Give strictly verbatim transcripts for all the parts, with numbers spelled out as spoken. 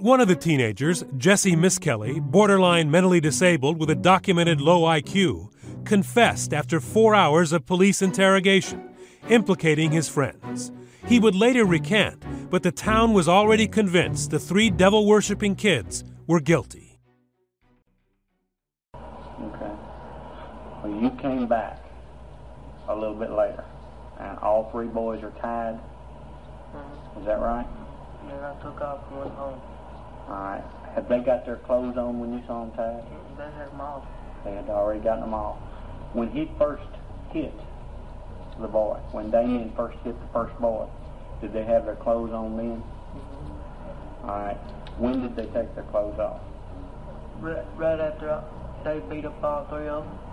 One of the teenagers, Jesse Miskelly, borderline mentally disabled with a documented low I Q, confessed after four hours of police interrogation, implicating his friends. He would later recant, but the town was already convinced the three devil-worshipping kids were guilty. Okay. Well, you came back a little bit later, and all three boys are tied. Mm-hmm. Is that right? Then I took off and went home. All right. Had they got their clothes on when you saw them tied? They had them off. They had already gotten them off. When he first hit the boy, when Damien first hit the first boy, did they have their clothes on then? Mm-hmm. All right. When did they take their clothes off? Right, right after they beat up all three of them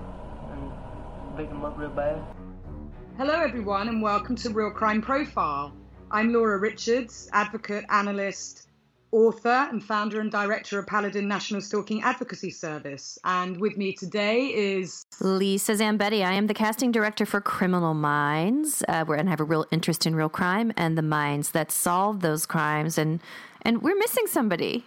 and beat them up real bad. Hello everyone and welcome to Real Crime Profile. I'm Laura Richards, advocate, analyst, author and founder and director of Paladin National Stalking Advocacy Service. And with me today is Lisa Zambetti. I am the casting director for Criminal Minds, uh, where I have a real interest in real crime and the minds that solve those crimes. And, and we're missing somebody.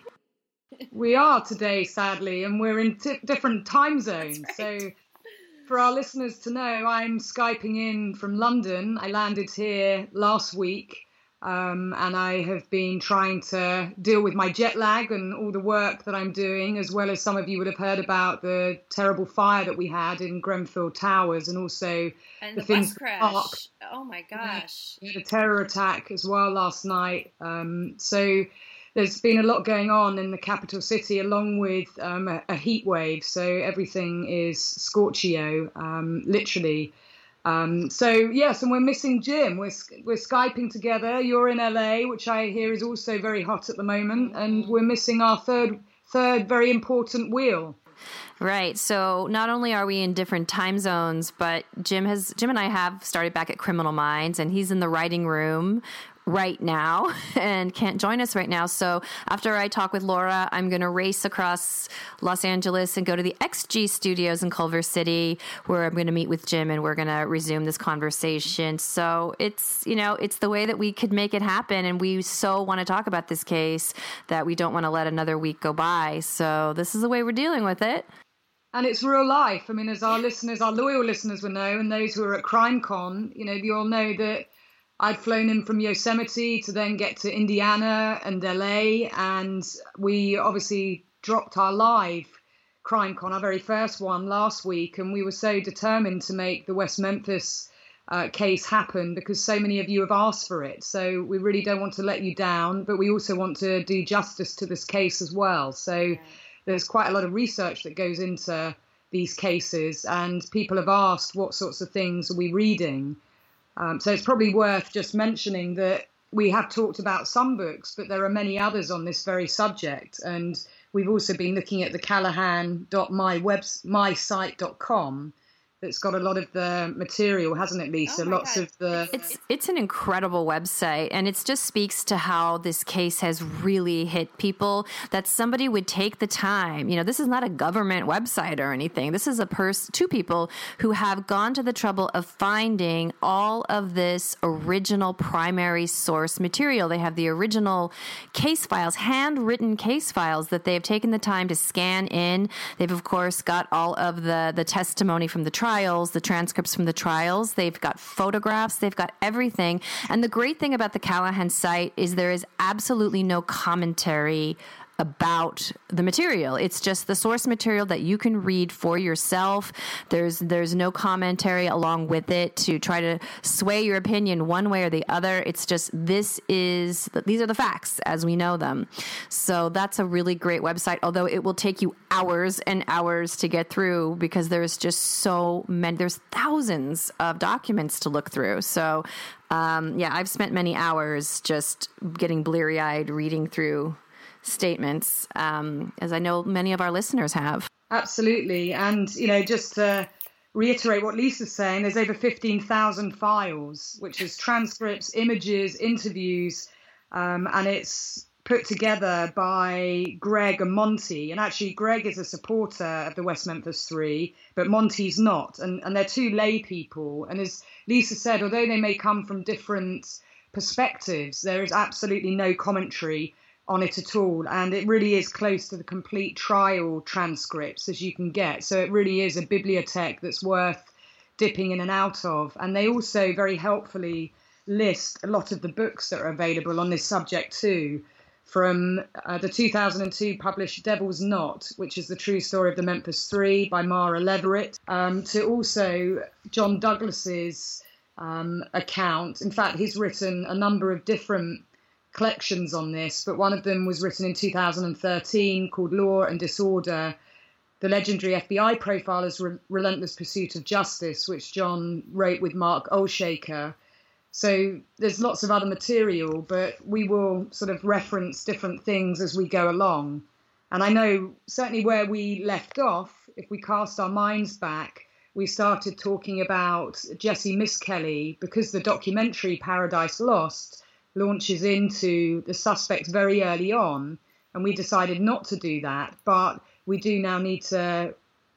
We are today, sadly, and we're in t- different time zones. Right. So for our listeners to know, I'm Skyping in from London. I landed here last week. Um, and I have been trying to deal with my jet lag and all the work that I'm doing, as well as some of you would have heard about the terrible fire that we had in Grenfell Towers and also and the, the Finns bus crash. Park. Oh my gosh. We had a terror attack as well last night. Um, so there's been a lot going on in the capital city, along with um, a, a heat wave. So everything is scorchio, um, literally. Um, so, yes, and we're missing Jim. We're we're Skyping together. You're in L A, which I hear is also very hot at the moment. And we're missing our third, third very important wheel. Right. So not only are we in different time zones, but Jim has Jim and I have started back at Criminal Minds, and he's in the writing room right now and can't join us right now. So after I talk with Laura, I'm going to race across Los Angeles and go to the X G studios in Culver City, where I'm going to meet with Jim and we're going to resume this conversation. So it's, you know, it's the way that we could make it happen. And we so want to talk about this case that we don't want to let another week go by. So this is the way we're dealing with it. And it's real life. I mean, as our listeners, our loyal listeners will know, and those who are at CrimeCon, you know, you all know that I'd flown in from Yosemite to then get to Indiana and L A, and we obviously dropped our live CrimeCon, our very first one, last week, and we were so determined to make the West Memphis uh, case happen because so many of you have asked for it. So we really don't want to let you down, but we also want to do justice to this case as well. So yeah. There's quite a lot of research that goes into these cases, and people have asked what sorts of things are we reading. Um, so it's probably worth just mentioning that we have talked about some books, but there are many others on this very subject. And we've also been looking at the callahan dot my site dot com. That's got a lot of the material, hasn't it, Lisa? Oh Lots God. of the... It's it's an incredible website, and it just speaks to how this case has really hit people, that somebody would take the time. You know, this is not a government website or anything. This is a person, two people who have gone to the trouble of finding all of this original primary source material. They have the original case files, handwritten case files that they have taken the time to scan in. They've, of course, got all of the, the testimony from the trials, the transcripts from the trials. They've got photographs. They've got everything. And the great thing about the Callahan site is there is absolutely no commentary about the material. It's just the source material that you can read for yourself. There's there's no commentary along with it to try to sway your opinion one way or the other. It's just this is these are the facts as we know them. So that's a really great website, although it will take you hours and hours to get through because there's just so many, there's thousands of documents to look through. So um, yeah, I've spent many hours just getting bleary-eyed reading through statements, um, as I know many of our listeners have. Absolutely. And, you know, just to reiterate what Lisa's saying, there's over fifteen thousand files, which is transcripts, images, interviews, um, and it's put together by Greg and Monty. And actually, Greg is a supporter of the West Memphis Three, but Monty's not. And, and they're two lay people. And as Lisa said, although they may come from different perspectives, there is absolutely no commentary on it at all. And it really is close to the complete trial transcripts as you can get. So it really is a bibliothèque that's worth dipping in and out of. And they also very helpfully list a lot of the books that are available on this subject too, from uh, the two thousand two published Devil's Knot, which is the true story of the Memphis Three by Mara Leverett, um, to also John Douglas's um, account. In fact, he's written a number of different collections on this, but one of them was written in two thousand thirteen called Law and Disorder, the legendary F B I profiler's re- relentless pursuit of justice, which John wrote with Mark Olshaker. So there's lots of other material, but we will sort of reference different things as we go along. And I know certainly where we left off, if we cast our minds back, we started talking about Jessie Misskelley, because the documentary Paradise Lost launches into the suspects very early on, and we decided not to do that. But we do now need to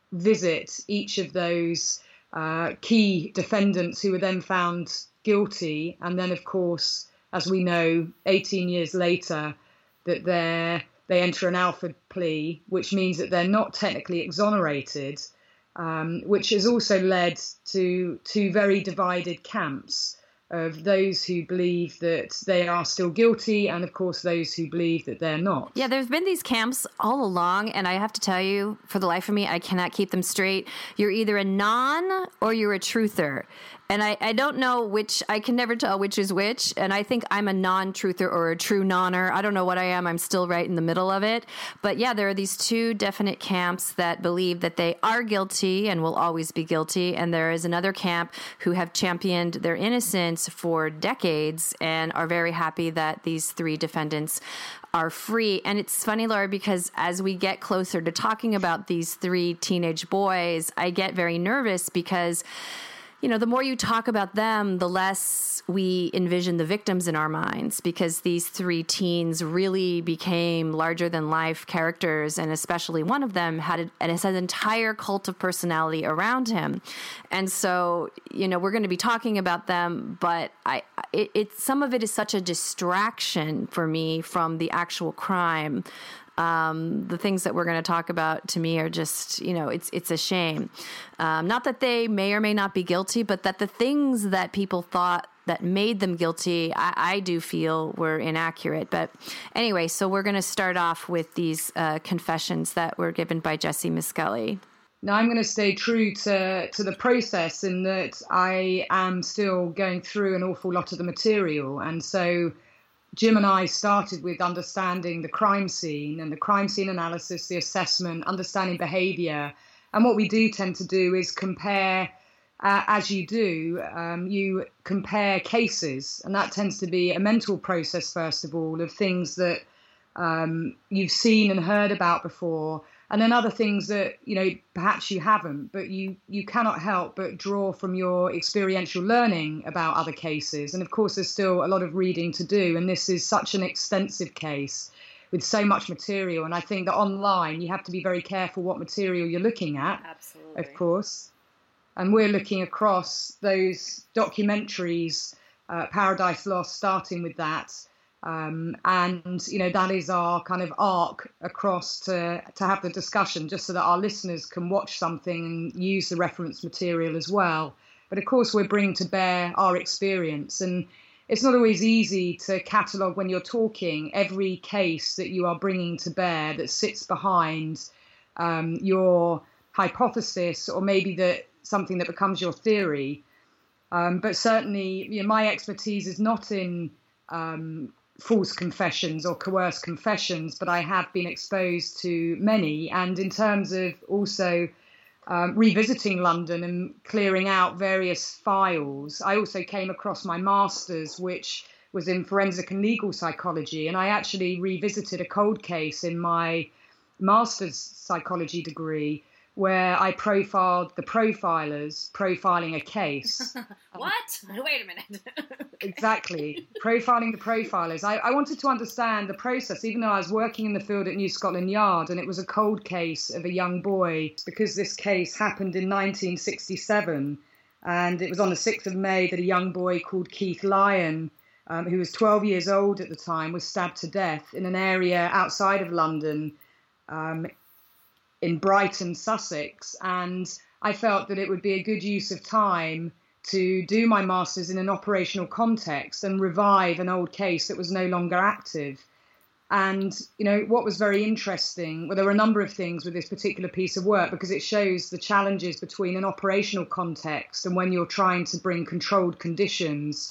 visit each of those uh, key defendants who were then found guilty, and then of course, as we know, eighteen years later, that they're they enter an Alford plea, which means that they're not technically exonerated, um, which has also led to two very divided camps of those who believe that they are still guilty, and of course those who believe that they're not. Yeah, there's been these camps all along, and I have to tell you, for the life of me, I cannot keep them straight. You're either a non or you're a truther. And I, I don't know which, I can never tell which is which. And I think I'm a non-truther or a true nonner. I don't know what I am. I'm still right in the middle of it. But yeah, there are these two definite camps that believe that they are guilty and will always be guilty. And there is another camp who have championed their innocence for decades and are very happy that these three defendants are free. And it's funny, Laura, because as we get closer to talking about these three teenage boys, I get very nervous because, you know, the more you talk about them, the less we envision the victims in our minds, because these three teens really became larger than life characters. And especially one of them had, a, and has an entire cult of personality around him. And so, you know, we're going to be talking about them, but I, it, it, some of it is such a distraction for me from the actual crime. Um, the things that we're going to talk about to me are just, you know, it's it's a shame. Um, not that they may or may not be guilty, but that the things that people thought that made them guilty, I, I do feel were inaccurate. But anyway, so we're going to start off with these uh, confessions that were given by Jessie Misskelley. Now, I'm going to stay true to, to the process in that I am still going through an awful lot of the material. And so Jim and I started with understanding the crime scene and the crime scene analysis, the assessment, understanding behavior. And what we do tend to do is compare, uh, as you do, um, you compare cases. And that tends to be a mental process, first of all, of things that um, you've seen and heard about before. And then other things that, you know, perhaps you haven't, but you, you cannot help but draw from your experiential learning about other cases. And of course, there's still a lot of reading to do. And this is such an extensive case with so much material. And I think that online, you have to be very careful what material you're looking at. Absolutely. Of course. And we're looking across those documentaries, uh, Paradise Lost, starting with that. Um, and, you know, that is our kind of arc across to, to have the discussion, just so that our listeners can watch something and use the reference material as well. But of course, we're bringing to bear our experience. And it's not always easy to catalogue when you're talking every case that you are bringing to bear that sits behind um, your hypothesis, or maybe that something that becomes your theory. Um, but certainly, you know, my expertise is not in um, false confessions or coerced confessions, but I have been exposed to many. And in terms of also um, revisiting London and clearing out various files, I also came across my master's, which was in forensic and legal psychology. And I actually revisited a cold case in my master's psychology degree, where I profiled the profilers profiling a case. What? Wait a minute. Exactly. Profiling the profilers. I, I wanted to understand the process, even though I was working in the field at New Scotland Yard, and it was a cold case of a young boy, because this case happened in nineteen sixty-seven. And it was on the sixth of May that a young boy called Keith Lyon um, who was twelve years old at the time, was stabbed to death in an area outside of London, um, in Brighton, Sussex. And I felt that it would be a good use of time to do my master's in an operational context and revive an old case that was no longer active. And, you know, what was very interesting, well, there were a number of things with this particular piece of work, because it shows the challenges between an operational context and when you're trying to bring controlled conditions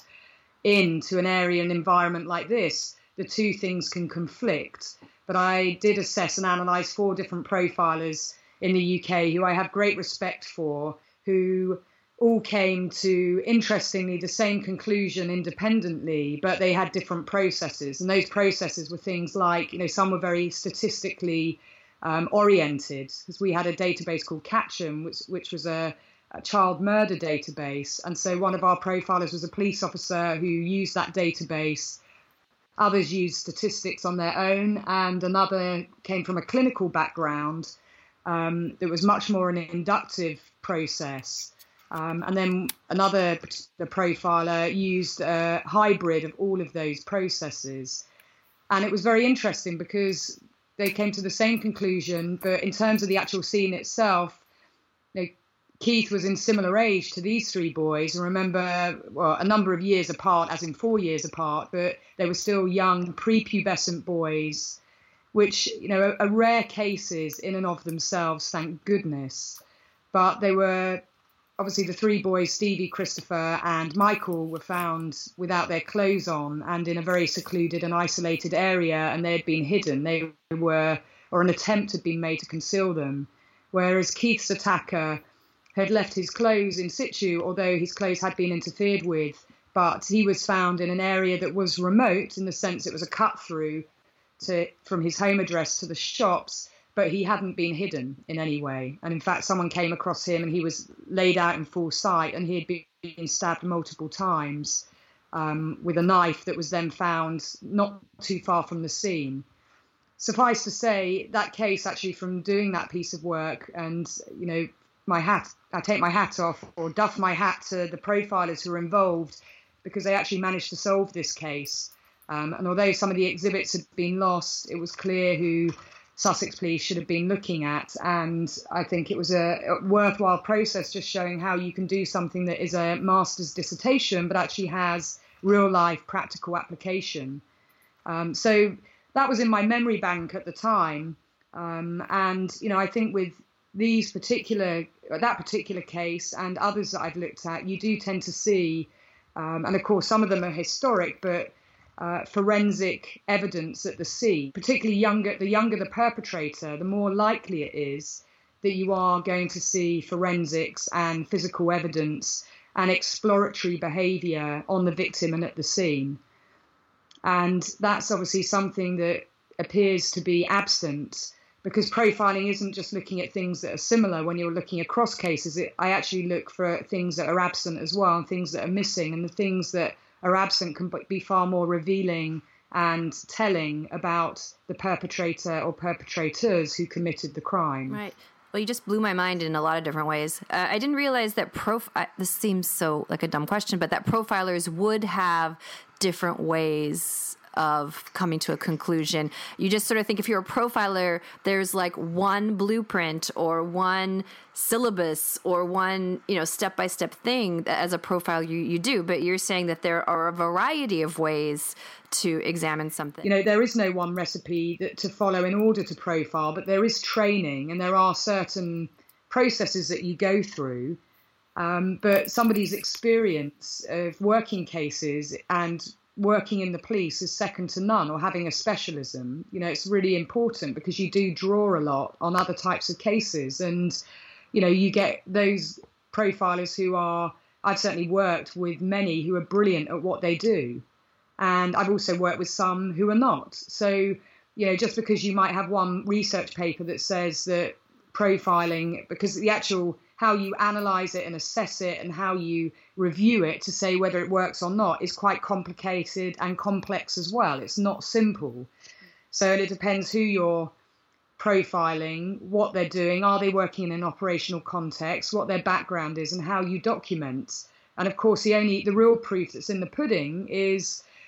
into an area and environment like this, the two things can conflict. But I did assess and analyse four different profilers in the U K who I have great respect for, who all came to, interestingly, the same conclusion independently, but they had different processes. And those processes were things like, you know, some were very statistically um, oriented, because we had a database called Catchem, which, which was a, a child murder database. And so one of our profilers was a police officer who used that database. Others used statistics on their own, and another came from a clinical background um, that was much more an inductive process. Um, and then another the profiler used a hybrid of all of those processes. And it was very interesting because they came to the same conclusion, but in terms of the actual scene itself, you know, Keith was in similar age to these three boys. And remember, well, a number of years apart, as in four years apart, but they were still young, prepubescent boys, which, you know, are, are rare cases in and of themselves, thank goodness. But they were... Obviously, the three boys, Stevie, Christopher and Michael, were found without their clothes on and in a very secluded and isolated area, and they had been hidden. They were, or an attempt had been made to conceal them. Whereas Keith's attacker had left his clothes in situ, although his clothes had been interfered with, but he was found in an area that was remote in the sense it was a cut through to, from his home address to the shops, but he hadn't been hidden in any way. And in fact, someone came across him and he was laid out in full sight, and he had been stabbed multiple times um, with a knife that was then found not too far from the scene. Suffice to say, that case, actually, from doing that piece of work, and, you know, my hat, I take my hat off or doff my hat to the profilers who were involved, because they actually managed to solve this case. Um, and although some of the exhibits had been lost, it was clear who Sussex Police should have been looking at. And I think it was a, a worthwhile process, just showing how you can do something that is a master's dissertation, but actually has real life practical application. Um, so that was in my memory bank at the time. Um, and, you know, I think with these particular, that particular case and others that I've looked at, you do tend to see, um, and of course, some of them are historic, but Uh, forensic evidence at the scene, particularly younger, the younger the perpetrator, the more likely it is that you are going to see forensics and physical evidence and exploratory behaviour on the victim and at the scene. And that's obviously something that appears to be absent, because profiling isn't just looking at things that are similar. When you're looking across cases, it, I actually look for things that are absent as well, and things that are missing, and the things that are absent can be far more revealing and telling about the perpetrator or perpetrators who committed the crime. Right. Well, you just blew my mind in a lot of different ways. Uh, I didn't realize that prof. I, this seems so like a dumb question, but that profilers would have different ways of coming to a conclusion. You just sort of think if you're a profiler, there's like one blueprint or one syllabus or one, you know, step-by-step thing that as a profile you, you do. But you're saying that there are a variety of ways to examine something. You know, there is no one recipe that, to follow in order to profile, but there is training and there are certain processes that you go through. Um, but somebody's experience of working cases and working in the police is second to none, or having a specialism. You know, it's really important because you do draw a lot on other types of cases. And, you know, you get those profilers who are, I've certainly worked with many who are brilliant at what they do. And I've also worked with some who are not. So, you know, just because you might have one research paper that says that profiling, because the actual how you analyze it and assess it and how you review it to say whether it works or not is quite complicated and complex as well. It's not simple. So it depends who you're profiling, what they're doing, are they working in an operational context, what their background is, and how you document. And of course, the only the real proof that's in the pudding is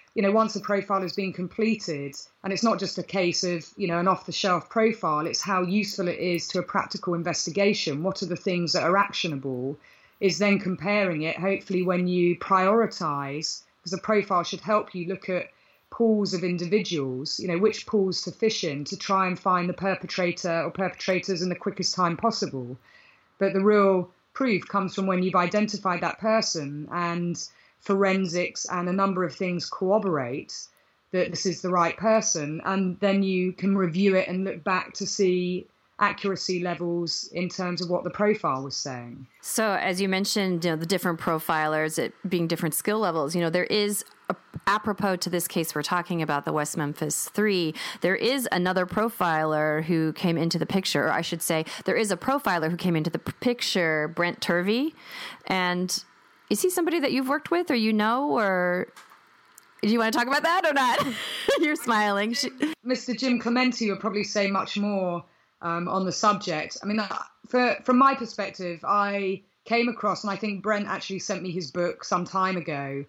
you know, once a profile has been completed, and it's not just a case of, you know, an off-the-shelf profile, it's how useful it is to a practical investigation. What are the things that are actionable? Is then comparing it, hopefully when you prioritize, because a profile should help you look at pools of individuals, you know, which pools to fish in to try and find the perpetrator or perpetrators in the quickest time possible. But the real proof comes from when you've identified that person and forensics and a number of things corroborate that this is the right person, and then you can review it and look back to see accuracy levels in terms of what the profile was saying. So as you mentioned, you know, the different profilers, it being different skill levels, you know, there is, a, apropos to this case we're talking about, the West Memphis Three, there is another profiler who came into the picture, or I should say, there is a profiler who came into the picture, Brent Turvey. And is he somebody that you've worked with or you know, or do you want to talk about that or not? You're smiling. Mister Jim Clementi would probably say much more Um, on the subject. I mean, for, from my perspective, I came across, and I think Brent actually sent me his book some time ago,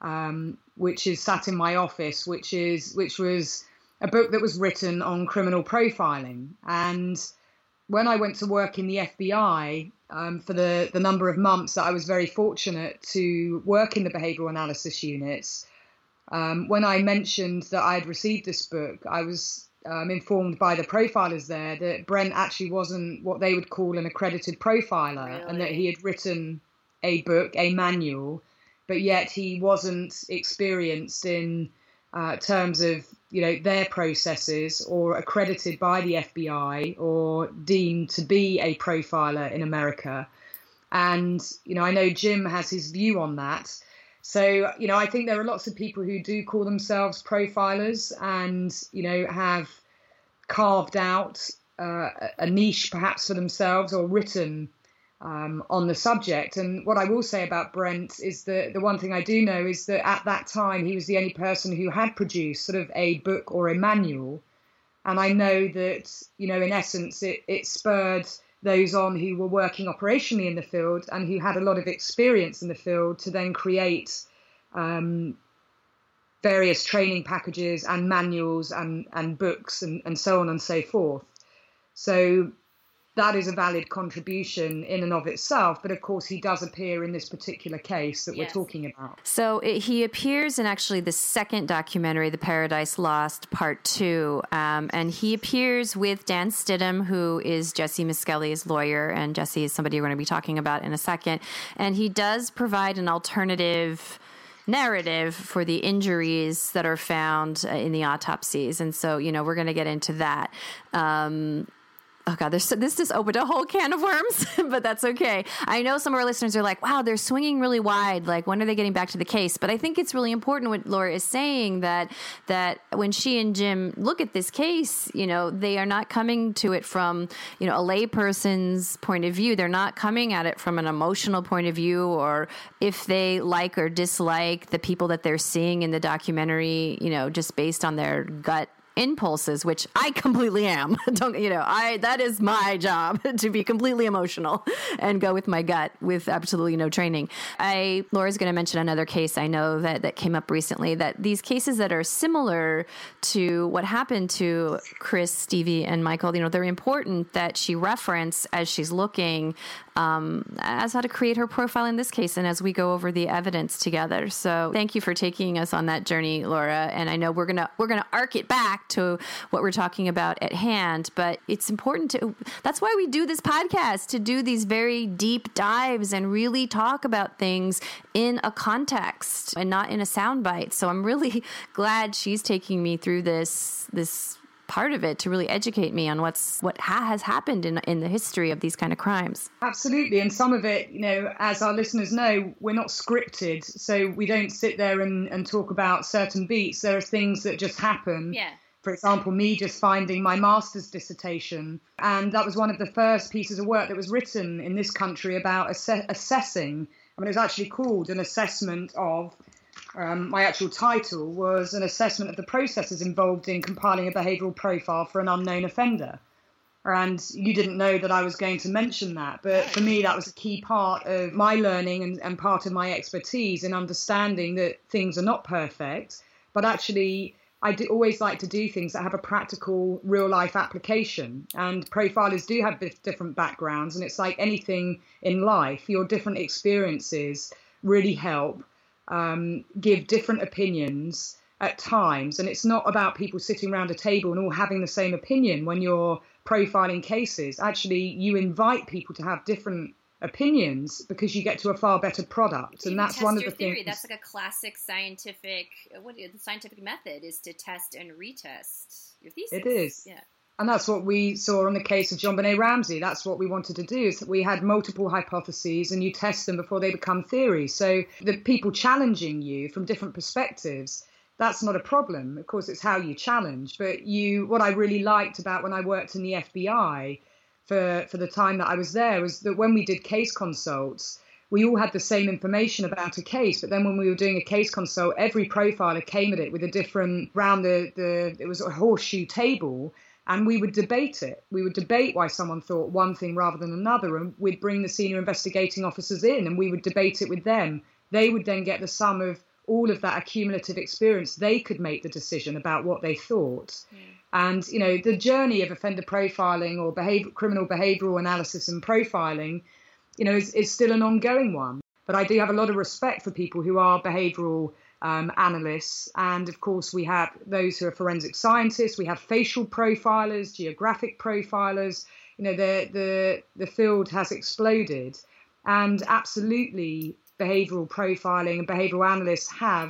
um, which is sat in my office, which is which was a book that was written on criminal profiling. And when I went to work in the F B I um, for the, the number of months that I was very fortunate to work in the behavioral analysis units, um, when I mentioned that I had received this book, I was Um, informed by the profilers there that Brent actually wasn't what they would call an accredited profiler, Really? and that he had written a book, a manual, but yet he wasn't experienced in uh, terms of, you know, their processes or accredited by the F B I or deemed to be a profiler in America. And, you know, I know Jim has his view on that. So, you know, I think there are lots of people who do call themselves profilers and, you know, have carved out uh, a niche perhaps for themselves or written um, on the subject. And what I will say about Brent is that the one thing I do know is that at that time he was the only person who had produced sort of a book or a manual. And I know that, you know, in essence, it, it spurred those on who were working operationally in the field and who had a lot of experience in the field to then create um, various training packages and manuals and, and books and, and so on and so forth. So that is a valid contribution in and of itself. But of course, he does appear in this particular case that yes. we're talking about. So it, he appears in actually the second documentary, The Paradise Lost, Part Two. Um, and he appears with Dan Stidham, who is Jessie Miskelly's lawyer. And Jessie is somebody we're going to be talking about in a second. And he does provide an alternative narrative for the injuries that are found in the autopsies. And so, you know, we're going to get into that. Um, Oh, God, this, this just opened a whole can of worms, but that's okay. I know some of our listeners are like, wow, they're swinging really wide. Like, when are they getting back to the case? But I think it's really important what Laura is saying, that that when she and Jim look at this case, you know, they are not coming to it from, you know, a layperson's point of view. They're not coming at it from an emotional point of view, or if they like or dislike the people that they're seeing in the documentary, you know, just based on their gut impulses, which I completely am. Don't, you know, I, that is my job, to be completely emotional and go with my gut with absolutely no training. I, Laura's going to mention another case I know that, that came up recently, that these cases that are similar to what happened to Chris, Stevie, and Michael, you know, they're important that she reference as she's looking um, as how to create her profile in this case and as we go over the evidence together. So thank you for taking us on that journey, Laura. And I know we're going to, we're going to arc it back to what we're talking about at hand, but it's important to, that's why we do this podcast, to do these very deep dives and really talk about things in a context and not in a soundbite. So I'm really glad she's taking me through this, this part of it to really educate me on what's what ha- has happened in in the history of these kind of crimes. Absolutely. And some of it, you know, as our listeners know, we're not scripted. So we don't sit there and, and talk about certain beats. There are things that just happen. Yeah. For example, me just finding my master's dissertation. And that was one of the first pieces of work that was written in this country about ass- assessing. I mean, it was actually called an assessment of Um, my actual title was an assessment of the processes involved in compiling a behavioural profile for an unknown offender. And you didn't know that I was going to mention that. But for me, that was a key part of my learning and, and part of my expertise in understanding that things are not perfect, but actually I do always like to do things that have a practical, real-life application. And profilers do have different backgrounds, and it's like anything in life. Your different experiences really help um, give different opinions at times. And it's not about people sitting around a table and all having the same opinion when you're profiling cases. Actually, you invite people to have different opinions because you get to a far better product. You And that's test one of your the theory. things. That's like a classic scientific. What the scientific method is to test and retest your thesis. It is. Yeah. And that's what we saw on the case of JonBenet Ramsey. That's what we wanted to do, is that we had multiple hypotheses and you test them before they become theories. So the people challenging you from different perspectives, that's not a problem. Of course, it's how you challenge. But you, what I really liked about when I worked in the F B I for, for the time that I was there was that when we did case consults, we all had the same information about a case, but then when we were doing a case consult, every profiler came at it with a different, round the, the it was a horseshoe table, and we would debate it. We would debate why someone thought one thing rather than another, and we'd bring the senior investigating officers in and we would debate it with them. They would then get the sum of all of that accumulative experience. They could make the decision about what they thought. Mm. And, you know, the journey of offender profiling or behavior, criminal behavioural analysis and profiling, you know, is, is still an ongoing one. But I do have a lot of respect for people who are behavioural um, analysts. And of course, we have those who are forensic scientists. We have facial profilers, geographic profilers. You know, the the the field has exploded. And absolutely, behavioural profiling and behavioural analysts have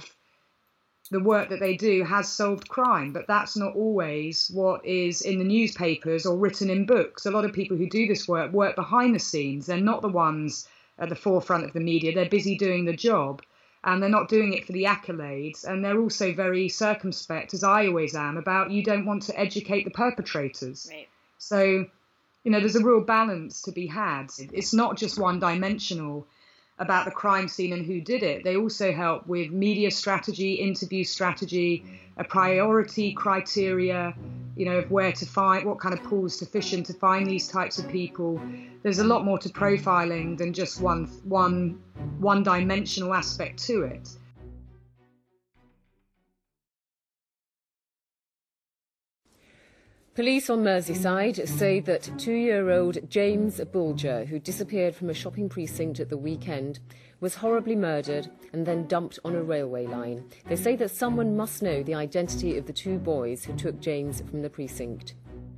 the work that they do has solved crime, but that's not always what is in the newspapers or written in books. A lot of people who do this work work behind the scenes. They're not the ones at the forefront of the media. They're busy doing the job, and they're not doing it for the accolades. And they're also very circumspect, as I always am, about you don't want to educate the perpetrators. Right. So, you know, there's a real balance to be had. It's not just one-dimensional about the crime scene and who did it. They also help with media strategy, interview strategy, a priority criteria, you know, of where to find, what kind of pools to fish in to find these types of people. There's a lot more to profiling than just one, one, one-dimensional aspect to it. Police on Merseyside say that two-year-old James Bulger, who disappeared from a shopping precinct at the weekend, was horribly murdered and then dumped on a railway line. They say that someone must know the identity of the two boys who took James from the precinct.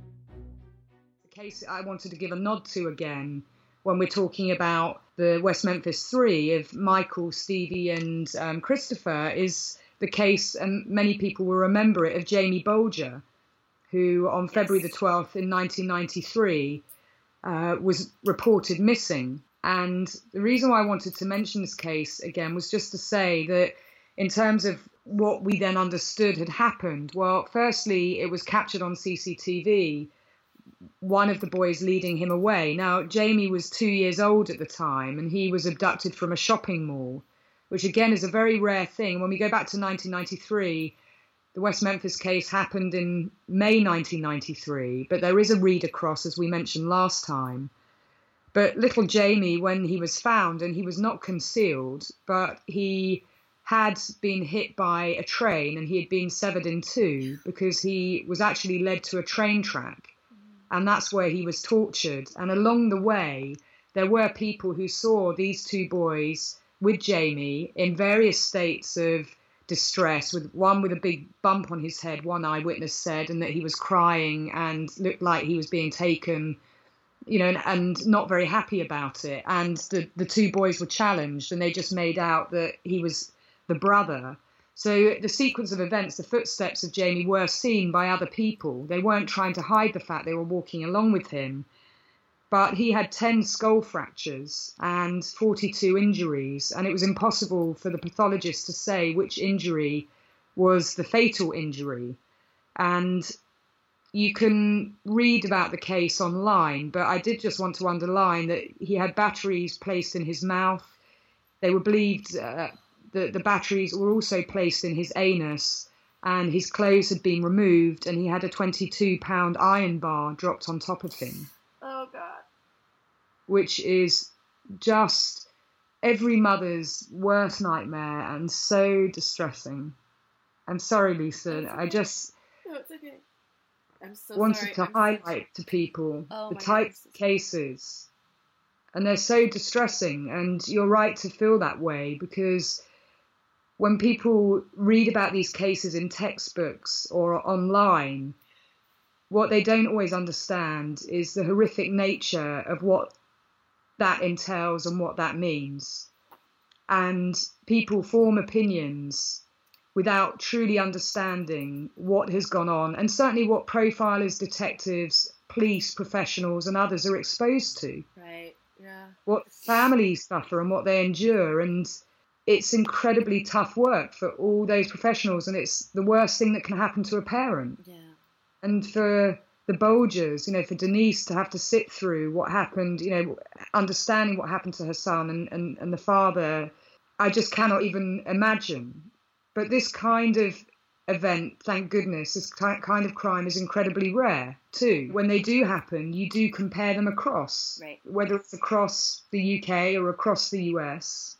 The case I wanted to give a nod to again when we're talking about the West Memphis Three of Michael, Stevie and um, Christopher is the case, and many people will remember it, of Jamie Bulger, who on yes. February the twelfth in nineteen ninety-three uh, was reported missing. And the reason why I wanted to mention this case again was just to say that in terms of what we then understood had happened, well, firstly, it was captured on C C T V, one of the boys leading him away. Now, Jamie was two years old at the time, and he was abducted from a shopping mall, which again is a very rare thing. When we go back to nineteen ninety-three, the West Memphis case happened in May nineteen ninety-three, but there is a read across, as we mentioned last time. But little Jamie, when he was found, and he was not concealed, but he had been hit by a train and he had been severed in two because he was actually led to a train track. And that's where he was tortured. And along the way, there were people who saw these two boys with Jamie in various states of distress, with one with a big bump on his head, one eyewitness said, and that he was crying and looked like he was being taken, you know, and, and not very happy about it. And the, the two boys were challenged and they just made out that he was the brother. So the sequence of events, the footsteps of Jamie were seen by other people. They weren't trying to hide the fact they were walking along with him. But he had ten skull fractures and forty-two injuries, and it was impossible for the pathologist to say which injury was the fatal injury. And you can read about the case online, but I did just want to underline that he had batteries placed in his mouth. They were believed uh, that the batteries were also placed in his anus, and his clothes had been removed, and he had a twenty-two pound iron bar dropped on top of him. Oh, God. Which is just every mother's worst nightmare and so distressing. I'm sorry, Lisa. Okay. I just no, it's okay. I'm so wanted sorry. to I'm highlight such... to people oh, the my types God, of cases, and they're so distressing. And you're right to feel that way, because when people read about these cases in textbooks or online, what they don't always understand is the horrific nature of what that entails and what that means. And people form opinions without truly understanding what has gone on, and certainly what profilers, detectives, police professionals and others are exposed to. Right, yeah. What families suffer and what they endure. And it's incredibly tough work for all those professionals, and it's the worst thing that can happen to a parent. Yeah. And for the Bolgers, you know, for Denise to have to sit through what happened, you know, understanding what happened to her son and, and, and the father, I just cannot even imagine. But this kind of event, thank goodness, this kind of crime is incredibly rare too. When they do happen, you do compare them across, right. whether it's across the U K or across the U S.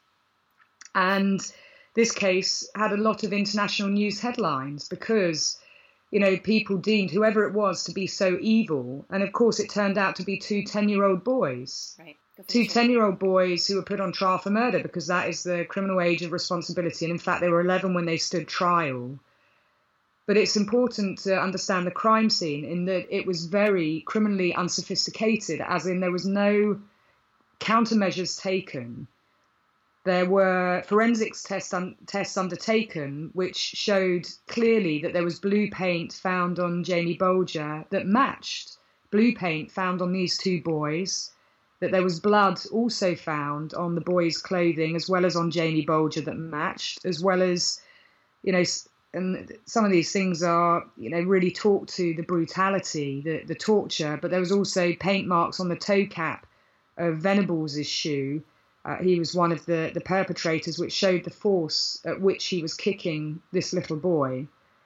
And this case had a lot of international news headlines because, you know, people deemed whoever it was to be so evil. And of course, it turned out to be two ten-year-old boys. Right. Two ten-year-old boys who were put on trial for murder, because that is the criminal age of responsibility. And in fact, they were eleven when they stood trial. But it's important to understand the crime scene in that it was very criminally unsophisticated, as in there was no countermeasures taken. There were forensics test un- tests undertaken, which showed clearly that there was blue paint found on Jamie Bolger that matched blue paint found on these two boys, that there was blood also found on the boys' clothing as well as on Jamie Bolger that matched, as well as, you know, and some of these things are, you know, really talk to the brutality, the, the torture, but there was also paint marks on the toe cap of Venables' shoe. Uh, he was one of the, the perpetrators, which showed the force at which he was kicking this little boy.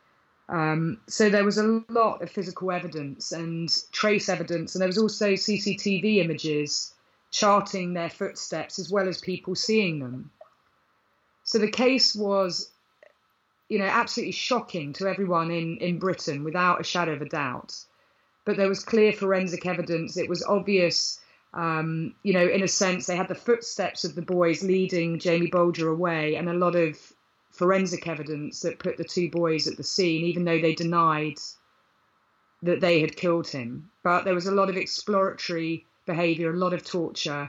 Um, so there was a lot of physical evidence and trace evidence, and there was also C C T V images charting their footsteps as well as people seeing them. So the case was, you know, absolutely shocking to everyone in, in Britain, without a shadow of a doubt. But there was clear forensic evidence. It was obvious, um, you know, in a sense, they had the footsteps of the boys leading Jamie Bolger away, and a lot of forensic evidence that put the two boys at the scene, even though they denied that they had killed him. But there was a lot of exploratory behaviour, a lot of torture,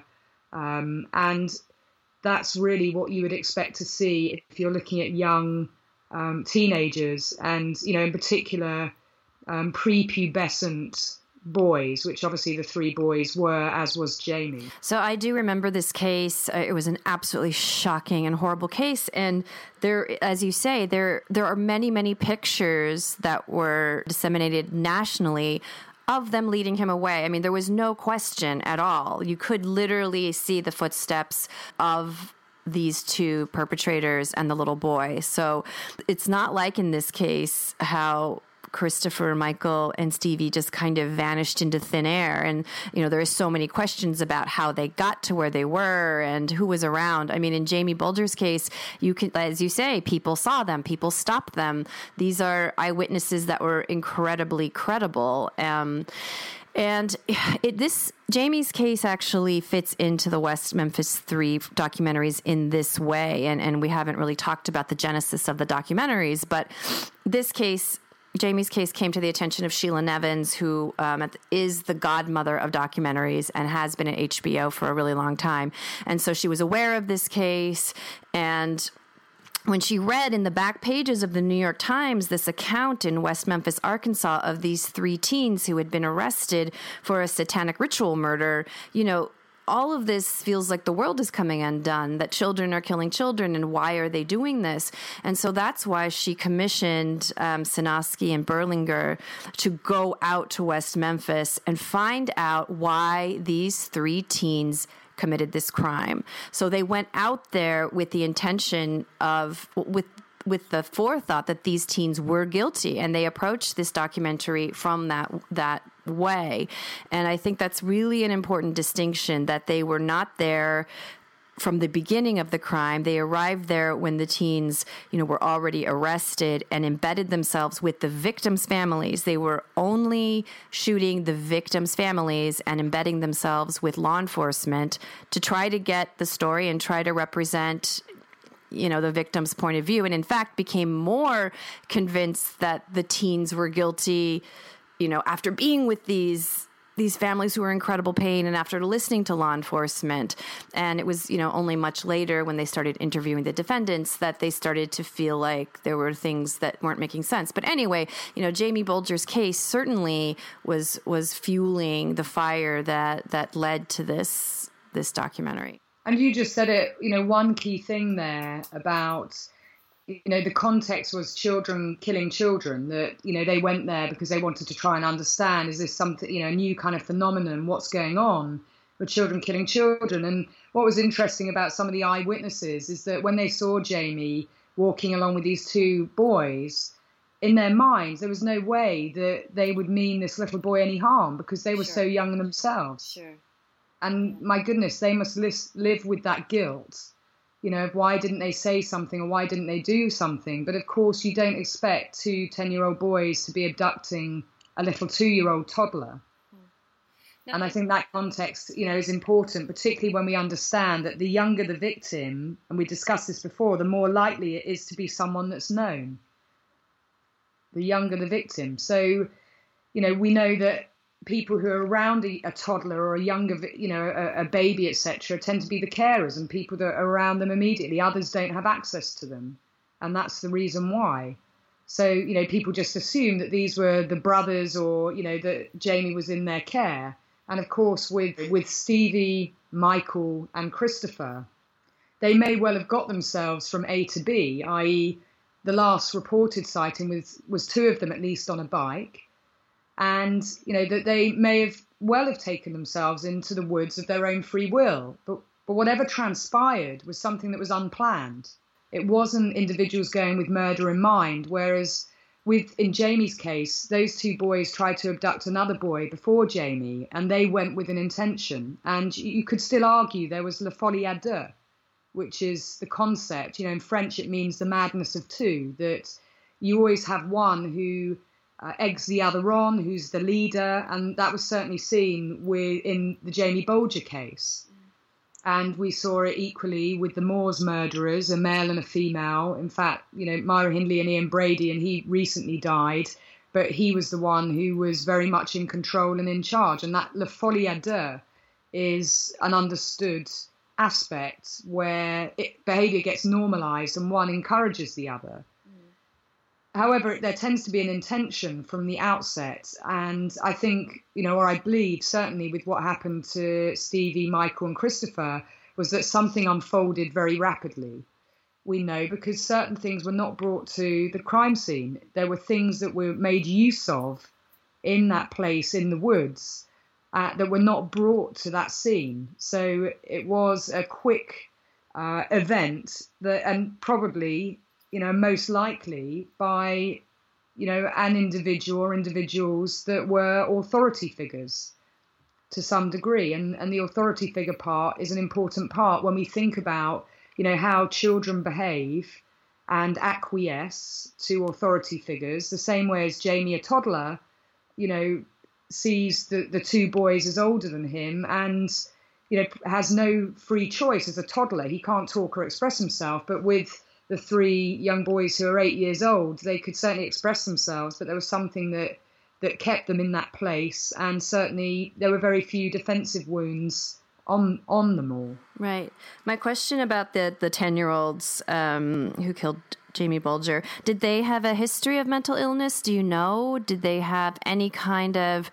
um, and that's really what you would expect to see if you're looking at young um, teenagers, and, you know, in particular, um, prepubescent boys, which obviously the three boys were, as was Jamie. So I do remember this case. Uh, it was an absolutely shocking and horrible case. And there, as you say, there there are many, many pictures that were disseminated nationally of them leading him away. I mean, there was no question at all. You could literally see the footsteps of these two perpetrators and the little boy. So it's not like in this case how Christopher, Michael, and Stevie just kind of vanished into thin air. And, you know, there are so many questions about how they got to where they were and who was around. I mean, in Jamie Bolger's case, you can, as you say, people saw them, people stopped them. These are eyewitnesses that were incredibly credible. Um, and it, this Jamie's case actually fits into the West Memphis Three documentaries in this way. And, and we haven't really talked about the genesis of the documentaries, but this case, Jamie's case, came to the attention of Sheila Nevins, who um, is the godmother of documentaries and has been at H B O for a really long time. And so she was aware of this case. And when she read in the back pages of the New York Times this account in West Memphis, Arkansas, of these three teens who had been arrested for a satanic ritual murder, you know, all of this feels like the world is coming undone, that children are killing children, and why are they doing this? And so that's why she commissioned um, Sinoski and Berlinger to go out to West Memphis and find out why these three teens committed this crime. So they went out there with the intention of, with with the forethought that these teens were guilty, and they approached this documentary from that that way. And I think that's really an important distinction, that they were not there from the beginning of the crime. They arrived there when the teens, you know, were already arrested and embedded themselves with the victims' families. They were only shooting the victims' families and embedding themselves with law enforcement to try to get the story and try to represent, you know, the victim's point of view. And in fact, became more convinced that the teens were guilty, you know, after being with these these families who were in incredible pain and after listening to law enforcement. And it was, you know, only much later when they started interviewing the defendants that they started to feel like there were things that weren't making sense. But anyway, you know, Jamie Bulger's case certainly was was fueling the fire that that led to this this documentary. And you just said it, you know, one key thing there about, you know, the context was children killing children, that, you know, they went there because they wanted to try and understand, is this something, you know, a new kind of phenomenon, what's going on with children killing children? And what was interesting about some of the eyewitnesses is that when they saw Jamie walking along with these two boys, in their minds, there was no way that they would mean this little boy any harm because they were Sure. so young themselves. Sure. And my goodness, they must lis- live with that guilt, you know, of why didn't they say something or why didn't they do something? But of course, you don't expect two ten-year-old boys to be abducting a little two-year-old toddler. No, And I think that context, you know, is important, particularly when we understand that the younger the victim, and we discussed this before, the more likely it is to be someone that's known. The younger the victim. So, you know, we know that people who are around a, a toddler or a younger, you know, a, a baby, et cetera, tend to be the carers and people that are around them immediately. Others don't have access to them. And that's the reason why. So, you know, people just assume that these were the brothers or, you know, that Jamie was in their care. And of course, with, with Stevie, Michael and Christopher, they may well have got themselves from A to B, that is the last reported sighting was, was two of them at least on a bike. And, you know, that they may have well have taken themselves into the woods of their own free will. But, but whatever transpired was something that was unplanned. It wasn't individuals going with murder in mind, whereas with in Jamie's case, those two boys tried to abduct another boy before Jamie, and they went with an intention. And you could still argue there was la folie à deux, which is the concept. You know, in French, it means the madness of two, that you always have one who uh, eggs the other on, who's the leader. And that was certainly seen with, in the Jamie Bulger case. And we saw it equally with the Moors murderers, a male and a female. In fact, you know, Myra Hindley and Ian Brady, and he recently died, but he was the one who was very much in control and in charge. And that la folie à deux is an understood aspect where it, behavior gets normalized and one encourages the other. However, there tends to be an intention from the outset. And I think, you know, or I believe certainly with what happened to Stevie, Michael and Christopher was that something unfolded very rapidly. We know because certain things were not brought to the crime scene. There were things that were made use of in that place in the woods uh, that were not brought to that scene. So it was a quick uh, event that, and probably, you know, most likely by, you know, an individual or individuals that were authority figures to some degree. And, and the authority figure part is an important part when we think about, you know, how children behave and acquiesce to authority figures, the same way as Jamie, a toddler, you know, sees the, the two boys as older than him and, you know, has no free choice as a toddler. He can't talk or express himself, but with the three young boys who are eight years old, they could certainly express themselves, but there was something that, that kept them in that place. And certainly there were very few defensive wounds on on them all. Right. My question about the, the ten-year-olds um, who killed Jamie Bulger, did they have a history of mental illness? Do you know? Did they have any kind of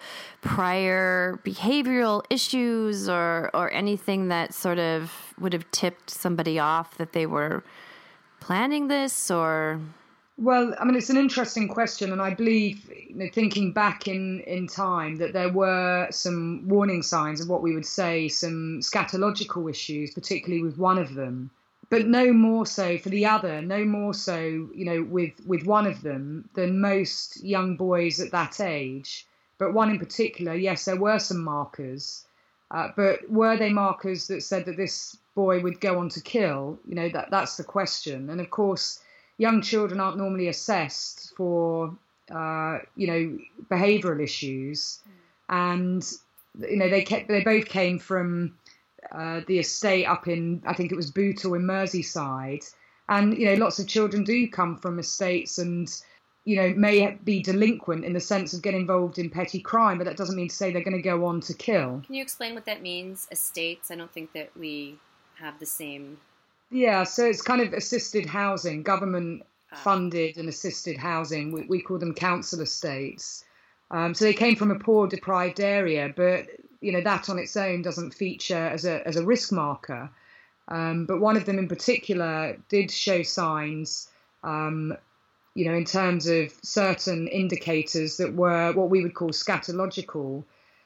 prior behavioral issues or, or anything that sort of would have tipped somebody off that they were planning this? Or well, I mean, it's an interesting question, and I believe, you know, thinking back in in time, that there were some warning signs of what we would say some scatological issues, particularly with one of them, but no more so for the other, no more so, you know, with with one of them than most young boys at that age. But one in particular, yes, there were some markers. Uh, but were they markers that said that this boy would go on to kill? You know, that that's the question. And of course, young children aren't normally assessed for, uh, you know, behavioural issues. And, you know, they kept, they both came from uh, the estate up in, I think it was Bootle in Merseyside. And, you know, lots of children do come from estates and, you know, may be delinquent in the sense of getting involved in petty crime, but that doesn't mean to say they're going to go on to kill. Can you explain what that means, estates? I don't think that we have the same... Yeah, so it's kind of assisted housing, government-funded and assisted housing. We, we call them council estates. Um, so they came from a poor, deprived area, but, you know, that on its own doesn't feature as a as a risk marker. Um, but one of them in particular did show signs, um, you know, in terms of certain indicators that were what we would call scatological.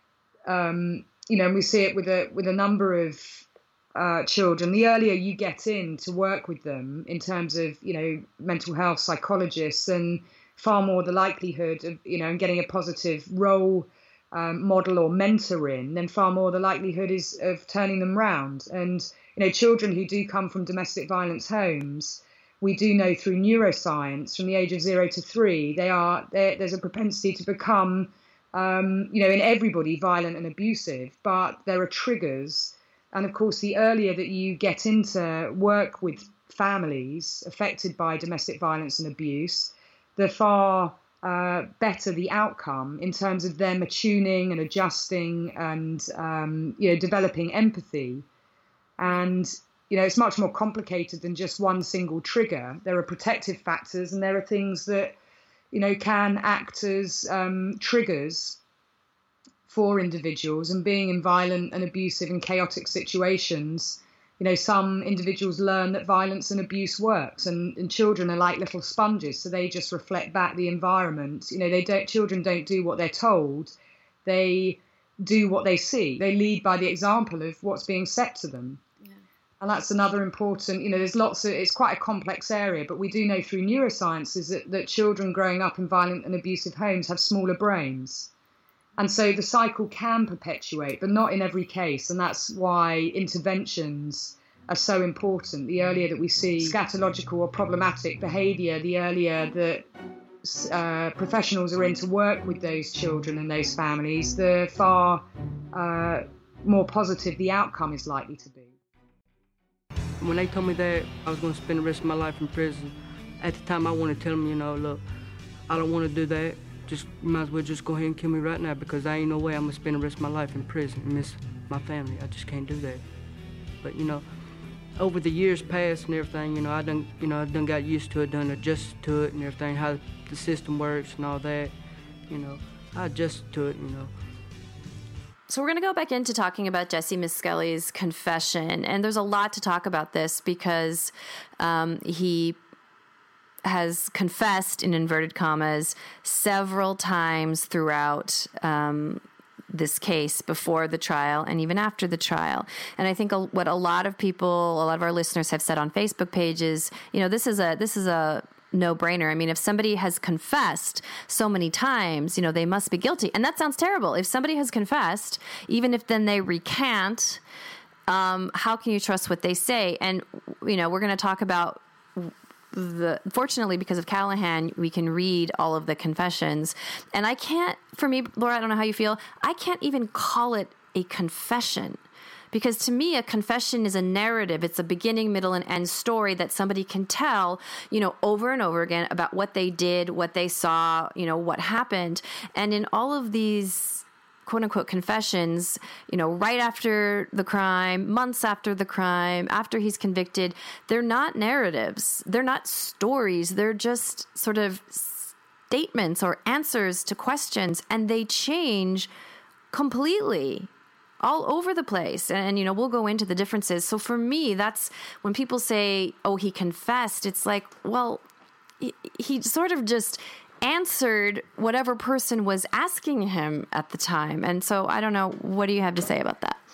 Um, you know, and we see it with a with a number of uh, children. The earlier you get in to work with them in terms of, you know, mental health psychologists, and far more the likelihood of, you know, getting a positive role um, model or mentor in, then far more the likelihood is of turning them round. And, you know, children who do come from domestic violence homes, we do know through neuroscience from the age of zero to three, they are there's a propensity to become, um, you know, in everybody violent and abusive, but there are triggers. And of course, the earlier that you get into work with families affected by domestic violence and abuse, the far uh, better the outcome in terms of them attuning and adjusting and, um, you know, developing empathy. And, you know, it's much more complicated than just one single trigger. There are protective factors, and there are things that, you know, can act as um, triggers for individuals. And being in violent and abusive and chaotic situations, you know, some individuals learn that violence and abuse works, and, and children are like little sponges, so they just reflect back the environment. You know, they don't. Children don't do what they're told; they do what they see. They lead by the example of what's being said to them. Yeah. And that's another important. You know, there's lots of. It's quite a complex area, but we do know through neuroscience is that, that children growing up in violent and abusive homes have smaller brains. And so the cycle can perpetuate, but not in every case. And that's why interventions are so important. The earlier that we see scatological or problematic behaviour, the earlier that uh, professionals are in to work with those children and those families, the far uh, more positive the outcome is likely to be. When they told me that I was going to spend the rest of my life in prison, at the time I wanted to tell them, you know, look, I don't want to do that. Just you might as well just go ahead and kill me right now, because I ain't no way I'm gonna spend the rest of my life in prison and miss my family. I just can't do that. But you know, over the years past and everything, you know, I done, you know, I done got used to it, done adjusted to it and everything, how the system works and all that. You know, I adjusted to it. You know. So we're going to go back into talking about Jesse Misskelley's confession, and there's a lot to talk about this because um, he has confessed, in inverted commas, several times throughout um, this case, before the trial and even after the trial. And I think a, what a lot of people, a lot of our listeners have said on Facebook pages, you know, this is a this is a no-brainer. I mean, if somebody has confessed so many times, you know, they must be guilty. And that sounds terrible. If somebody has confessed, even if then they recant, um, how can you trust what they say? And, you know, we're going to talk about The, fortunately, because of Callahan, we can read all of the confessions. And I can't, for me, Laura, I don't know how you feel, I can't even call it a confession. Because to me, a confession is a narrative. It's a beginning, middle, and end story that somebody can tell, you know, over and over again about what they did, what they saw, you know, what happened. And in all of these quote unquote confessions, you know, right after the crime, months after the crime, after he's convicted, they're not narratives. They're not stories. They're just sort of statements or answers to questions, and they change completely all over the place. And, you know, we'll go into the differences. So for me, that's when people say, oh, he confessed, it's like, well, he, he sort of just answered whatever person was asking him at the time. And so I don't know, what do you have to say about that?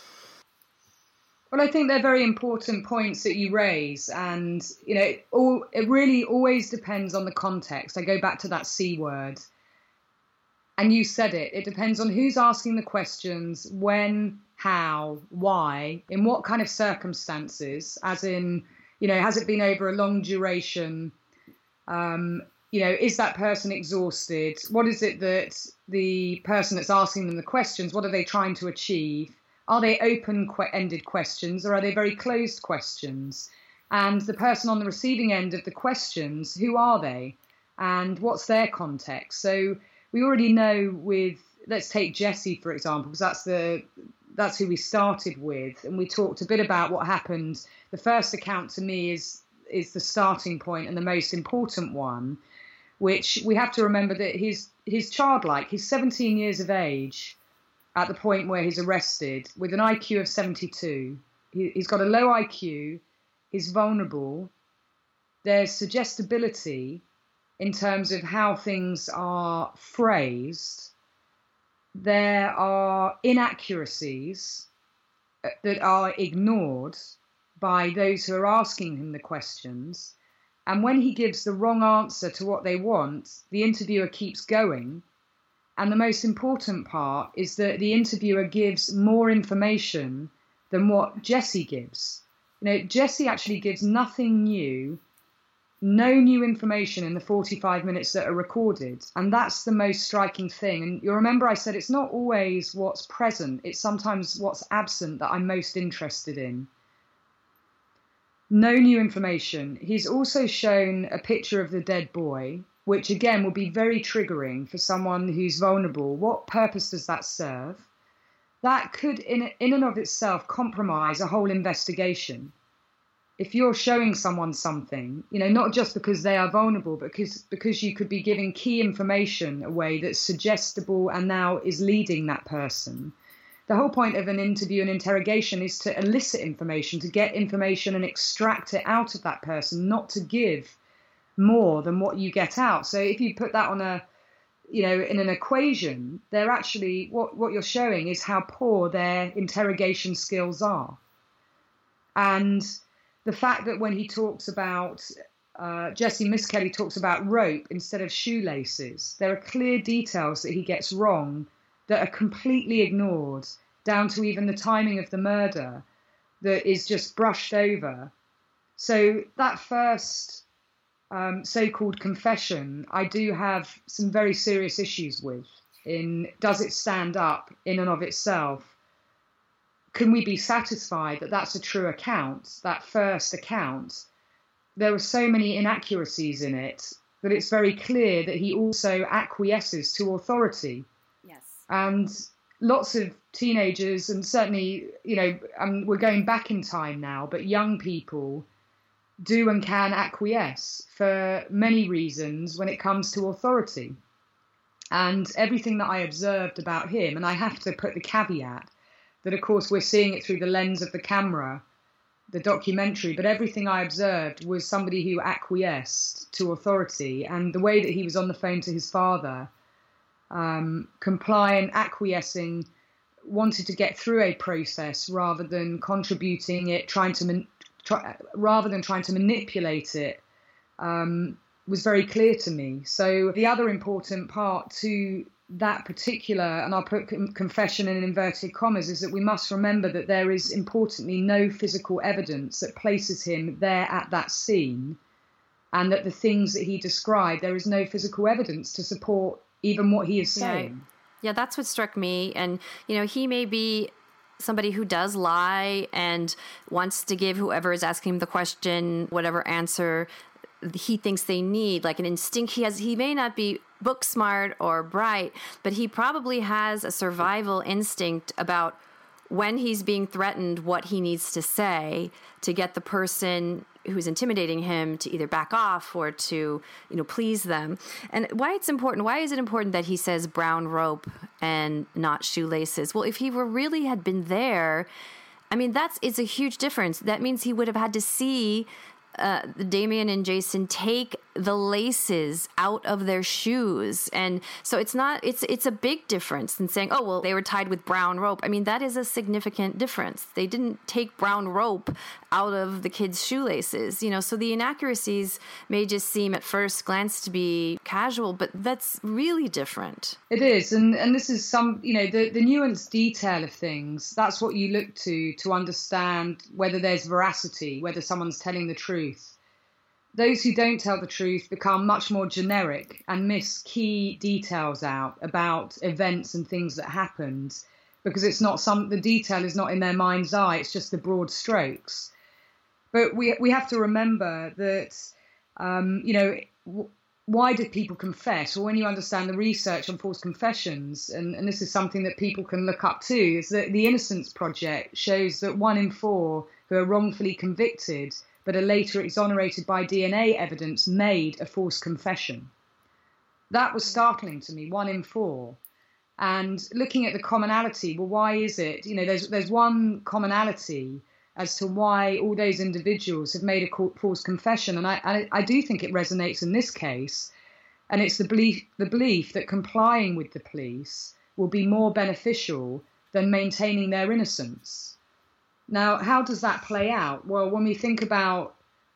Well, I think they're very important points that you raise. And, you know, it, all, it really always depends on the context. I go back to that C word. And you said it. It depends on who's asking the questions, when, how, why, in what kind of circumstances, as in, you know, has it been over a long duration? Um, you know, is that person exhausted? What is it that the person that's asking them the questions, what are they trying to achieve? Are they open-ended questions or are they very closed questions? And the person on the receiving end of the questions, who are they? And what's their context? So we already know with, let's take Jesse, for example, because that's the that's who we started with. And we talked a bit about what happened. The first account to me is is the starting point and the most important one, which we have to remember that he's, he's childlike. He's seventeen years of age at the point where he's arrested with an I Q of seventy-two. He, he's got a low I Q. He's vulnerable. There's suggestibility in terms of how things are phrased. There are inaccuracies that are ignored by those who are asking him the questions. And when he gives the wrong answer to what they want, the interviewer keeps going. And the most important part is that the interviewer gives more information than what Jesse gives. You know, Jesse actually gives nothing new, no new information in the forty-five minutes that are recorded. And that's the most striking thing. And you'll remember I said it's not always what's present, it's sometimes what's absent that I'm most interested in. No new information. He's also shown a picture of the dead boy, which again will be very triggering for someone who's vulnerable. What purpose does that serve? That could, in, in and of itself, compromise a whole investigation. If you're showing someone something, you know, not just because they are vulnerable, but because, because you could be giving key information away that's suggestible and now is leading that person. The whole point of an interview and interrogation is to elicit information, to get information and extract it out of that person, not to give more than what you get out. So if you put that on a, you know, in an equation, they're actually, what, what you're showing is how poor their interrogation skills are. And the fact that when he talks about, uh, Jesse Misskelley talks about rope instead of shoelaces, there are clear details that he gets wrong that are completely ignored, down to even the timing of the murder that is just brushed over. So that first um, so-called confession, I do have some very serious issues with. In does it stand up in and of itself? Can we be satisfied that that's a true account, that first account? There were so many inaccuracies in it that it's very clear that he also acquiesces to authority. Yes. And lots of teenagers, and certainly, you know, um, we're going back in time now, but young people do and can acquiesce for many reasons when it comes to authority. And everything that I observed about him, and I have to put the caveat that, of course, we're seeing it through the lens of the camera, the documentary, but everything I observed was somebody who acquiesced to authority. And the way that he was on the phone to his father, um, compliant, acquiescing, wanted to get through a process rather than contributing it, trying to man- try, rather than trying to manipulate it, um, was very clear to me. So the other important part to that particular, and I'll put confession in inverted commas, is that we must remember that there is importantly no physical evidence that places him there at that scene, and that the things that he described, there is no physical evidence to support even what he is saying. Yeah, yeah, that's what struck me. And, you know, he may be somebody who does lie and wants to give whoever is asking him the question whatever answer he thinks they need, like an instinct he has. He may not be book smart or bright, but he probably has a survival instinct about when he's being threatened, what he needs to say to get the person who's intimidating him to either back off or to, you know, please them. And why it's important, why is it important that he says brown rope and not shoelaces? Well, if he were really had been there, I mean, that's, it's a huge difference. That means he would have had to see uh, Damien and Jason take the laces out of their shoes. And so it's not, it's, it's a big difference than saying, oh, well, they were tied with brown rope. I mean, that is a significant difference. They didn't take brown rope out of the kids' shoelaces, you know, so the inaccuracies may just seem at first glance to be casual, but that's really different. It is. And, and this is some, you know, the, the nuanced detail of things. That's what you look to, to understand whether there's veracity, whether someone's telling the truth. Those who don't tell the truth become much more generic and miss key details out about events and things that happened, because it's not some, the detail is not in their mind's eye, it's just the broad strokes. But we we have to remember that, um, you know, w- why did people confess? Well, when you understand the research on false confessions, and, and this is something that people can look up too, is that the Innocence Project shows that one in four who are wrongfully convicted but are later exonerated by D N A evidence made a false confession. That was startling to me, one in four. And looking at the commonality, well, why is it? You know, there's there's one commonality as to why all those individuals have made a false confession. And I, I, I do think it resonates in this case. And it's the belief, the belief that complying with the police will be more beneficial than maintaining their innocence. Now, how does that play out? Well, when we think about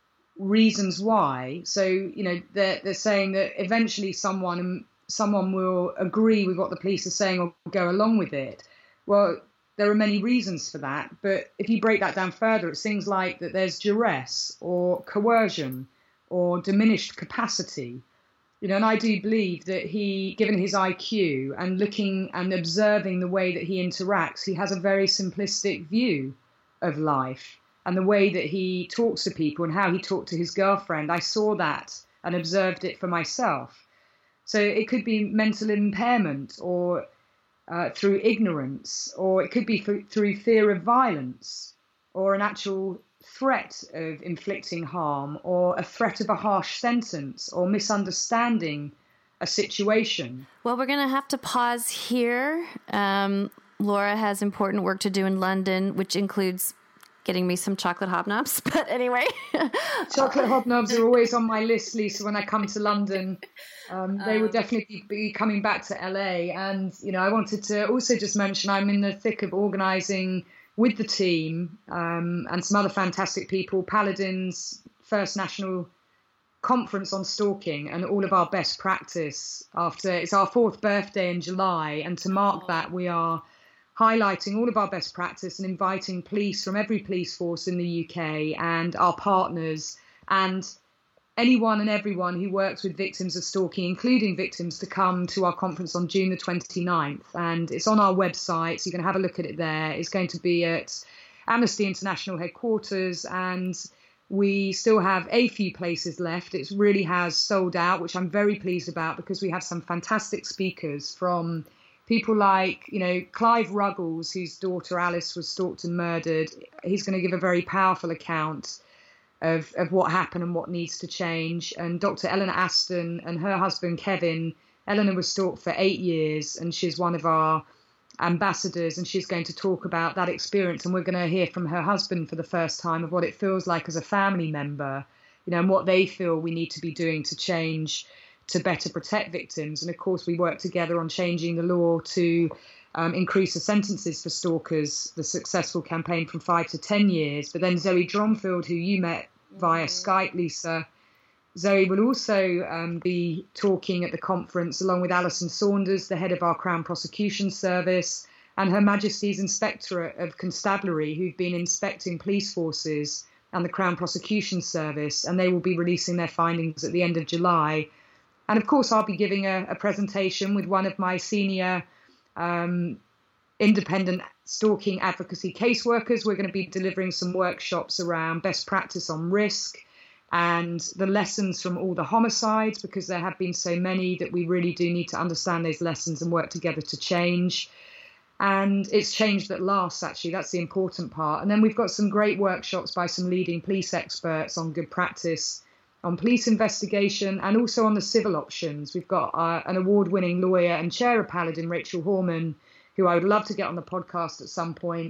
reasons why, so, you know, they're, they're saying that eventually someone someone will agree with what the police are saying or go along with it. Well, there are many reasons for that. But if you break that down further, it's things like that there's duress or coercion or diminished capacity. You know, and I do believe that he, given his I Q and looking and observing the way that he interacts, he has a very simplistic view of life and the way that he talks to people and how he talked to his girlfriend. I saw that and observed it for myself. So it could be mental impairment or uh, through ignorance, or it could be for, through fear of violence or an actual threat of inflicting harm or a threat of a harsh sentence or misunderstanding a situation. Well, we're going to have to pause here. Um, Laura has important work to do in London, which includes getting me some chocolate hobnobs. But anyway. Chocolate hobnobs are always on my list, Lisa, when I come to London. Um, they um, will definitely be coming back to L A. And, you know, I wanted to also just mention I'm in the thick of organising with the team um, and some other fantastic people, Paladin's first national conference on stalking and all of our best practice after it's our fourth birthday in July. And to mark that, we are highlighting all of our best practice and inviting police from every police force in the U K and our partners and anyone and everyone who works with victims of stalking, including victims, to come to our conference on June the twenty-ninth. And it's on our website, so you can have a look at it there. It's going to be at Amnesty International headquarters, and we still have a few places left. It really has sold out, which I'm very pleased about, because we have some fantastic speakers from people like, you know, Clive Ruggles, whose daughter Alice was stalked and murdered. He's going to give a very powerful account of, of what happened and what needs to change. And Doctor Eleanor Aston and her husband, Kevin. Eleanor was stalked for eight years, and she's one of our ambassadors, and she's going to talk about that experience. And we're going to hear from her husband for the first time of what it feels like as a family member, you know, and what they feel we need to be doing to change, to better protect victims. And of course, we work together on changing the law to um, increase the sentences for stalkers, the successful campaign from five to ten years. But then Zoe Dromfield, who you met via Skype, Lisa, Zoe will also um, be talking at the conference along with Alison Saunders, the head of our Crown Prosecution Service, and Her Majesty's Inspectorate of Constabulary, who've been inspecting police forces and the Crown Prosecution Service, and they will be releasing their findings at the end of July. And of course, I'll be giving a, a presentation with one of my senior um, independent stalking advocacy caseworkers. We're going to be delivering some workshops around best practice on risk and the lessons from all the homicides, because there have been so many that we really do need to understand those lessons and work together to change. And it's change that lasts, actually. That's the important part. And then we've got some great workshops by some leading police experts on good practice, on police investigation, and also on the civil options. We've got uh, an award-winning lawyer and chair of Paladin, Rachel Horman, who I would love to get on the podcast at some point,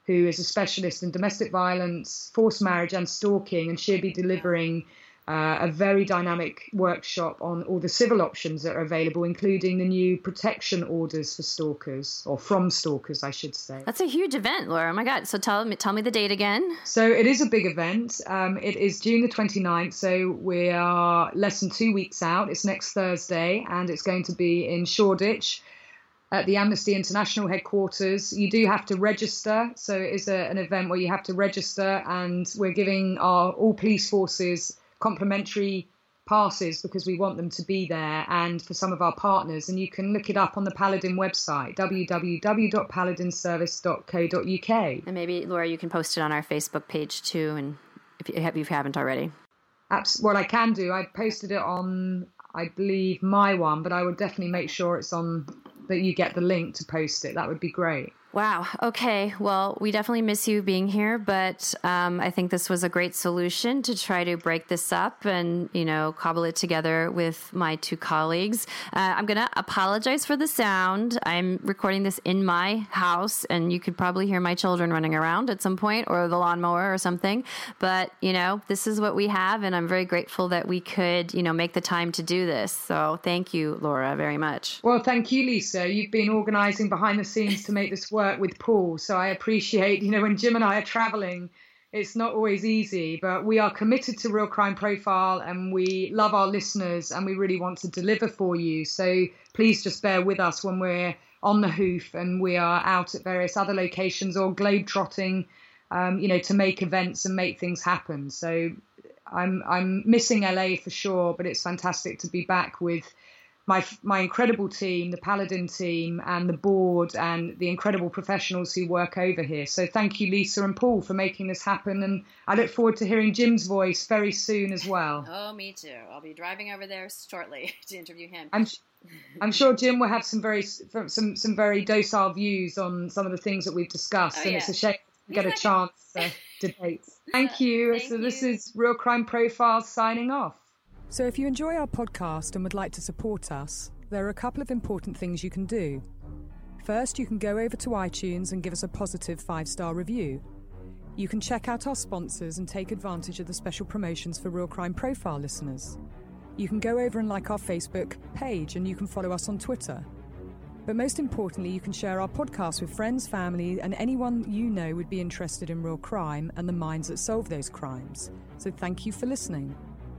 who is a specialist in domestic violence, forced marriage and stalking, and she'll be delivering uh, a very dynamic workshop on all the civil options that are available, including the new protection orders for stalkers, or from stalkers, I should say. That's a huge event, Laura. Oh my God. So tell me, tell me the date again. So it is a big event. Um, it is June the twenty-ninth, so we are less than two weeks out. It's next Thursday, and it's going to be in Shoreditch at the Amnesty International headquarters. You do have to register, so it is a, an event where you have to register, and we're giving our all police forces complimentary passes because we want them to be there, and for some of our partners. And you can look it up on the Paladin website, w w w dot paladin service dot co dot u k. And maybe, Laura, you can post it on our Facebook page too, and if you, if you haven't already. Abs- well, I can do. I posted it on, I believe, my one, but I would definitely make sure it's on, that you get the link to post it. That would be great. Wow. Okay. Well, we definitely miss you being here, but um, I think this was a great solution to try to break this up and, you know, cobble it together with my two colleagues. Uh, I'm going to apologize for the sound. I'm recording this in my house, and you could probably hear my children running around at some point, or the lawnmower or something. But, you know, this is what we have, and I'm very grateful that we could, you know, make the time to do this. So thank you, Laura, very much. Well, thank you, Lisa. You've been organizing behind the scenes to make this work with Paul, so I appreciate, you know, when Jim and I are traveling, it's not always easy, but we are committed to Real Crime Profile, and we love our listeners, and we really want to deliver for you. So please just bear with us when we're on the hoof and we are out at various other locations or globe-trotting, um, you know, to make events and make things happen. So I'm I'm missing L A for sure, but it's fantastic to be back with My my incredible team, the Paladin team, and the board, and the incredible professionals who work over here. So thank you, Lisa and Paul, for making this happen. And I look forward to hearing Jim's voice very soon as well. Oh, me too. I'll be driving over there shortly to interview him. I'm I'm sure Jim will have some very some some very docile views on some of the things that we've discussed, Oh, and yeah. it's a shame to get a He's chance to debate. Thank you. Thank so this you. is Real Crime Profile signing off. So if you enjoy our podcast and would like to support us, there are a couple of important things you can do. First, you can go over to iTunes and give us a positive five-star review. You can check out our sponsors and take advantage of the special promotions for Real Crime Profile listeners. You can go over and like our Facebook page, and you can follow us on Twitter. But most importantly, you can share our podcast with friends, family, and anyone you know would be interested in real crime and the minds that solve those crimes. So thank you for listening.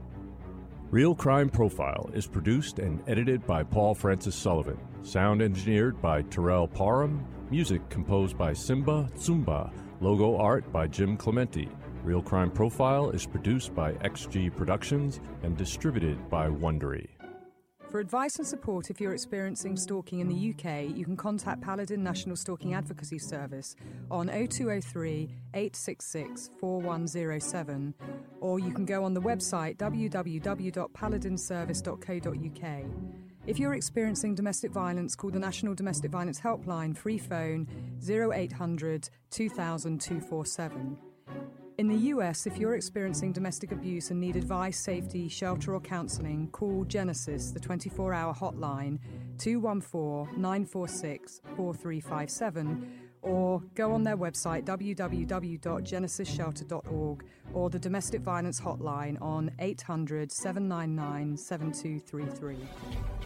Real Crime Profile is produced and edited by Paul Francis Sullivan. Sound engineered by Terrell Parham. Music composed by Simba Tsumba. Logo art by Jim Clementi. Real Crime Profile is produced by X G Productions and distributed by Wondery. For advice and support if you're experiencing stalking in the U K, you can contact Paladin National Stalking Advocacy Service on oh two oh three, eight six six, four one oh seven, or you can go on the website w w w dot paladin service dot co dot u k. If you're experiencing domestic violence, call the National Domestic Violence Helpline free phone oh eight hundred, two thousand, two four seven. In the U S, if you're experiencing domestic abuse and need advice, safety, shelter or counselling, call Genesis, the twenty-four hour hotline, two one four, nine four six, four three five seven, or go on their website, w w w dot genesis shelter dot org, or the Domestic Violence Hotline on eight hundred, seven nine nine, seven two three three.